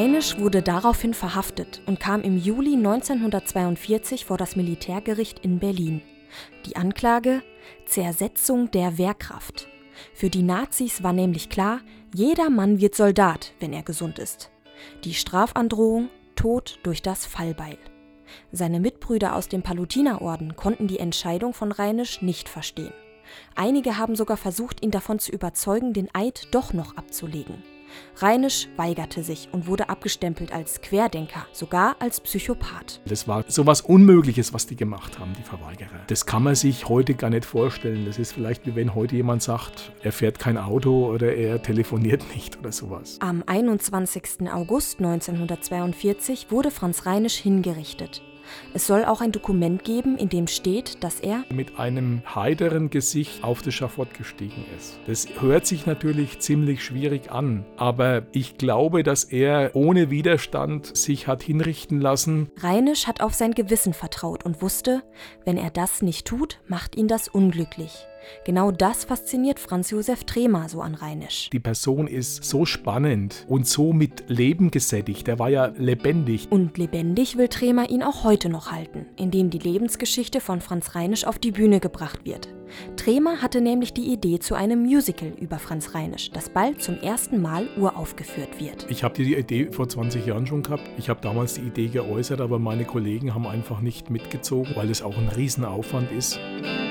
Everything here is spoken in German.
Reinisch wurde daraufhin verhaftet und kam im Juli 1942 vor das Militärgericht in Berlin. Die Anklage: Zersetzung der Wehrkraft. Für die Nazis war nämlich klar, jeder Mann wird Soldat, wenn er gesund ist. Die Strafandrohung: Tod durch das Fallbeil. Seine Mitbrüder aus dem Palutinerorden konnten die Entscheidung von Reinisch nicht verstehen. Einige haben sogar versucht, ihn davon zu überzeugen, den Eid doch noch abzulegen. Reinisch weigerte sich und wurde abgestempelt als Querdenker, sogar als Psychopath. Das war sowas Unmögliches, was die gemacht haben, die Verweigerer. Das kann man sich heute gar nicht vorstellen. Das ist vielleicht wie wenn heute jemand sagt, er fährt kein Auto oder er telefoniert nicht oder sowas. Am 21. August 1942 wurde Franz Reinisch hingerichtet. Es soll auch ein Dokument geben, in dem steht, dass er mit einem heiteren Gesicht auf das Schafott gestiegen ist. Das hört sich natürlich ziemlich schwierig an, aber ich glaube, dass er ohne Widerstand sich hat hinrichten lassen. Reinisch hat auf sein Gewissen vertraut und wusste, wenn er das nicht tut, macht ihn das unglücklich. Genau das fasziniert Franz Josef Trehmer so an Reinisch. Die Person ist so spannend und so mit Leben gesättigt. Er war ja lebendig. Und lebendig will Trehmer ihn auch heute noch halten, indem die Lebensgeschichte von Franz Reinisch auf die Bühne gebracht wird. Trehmer hatte nämlich die Idee zu einem Musical über Franz Reinisch, das bald zum ersten Mal uraufgeführt wird. Ich habe die Idee vor 20 Jahren schon gehabt. Ich habe damals die Idee geäußert, aber meine Kollegen haben einfach nicht mitgezogen, weil es auch ein Riesenaufwand ist.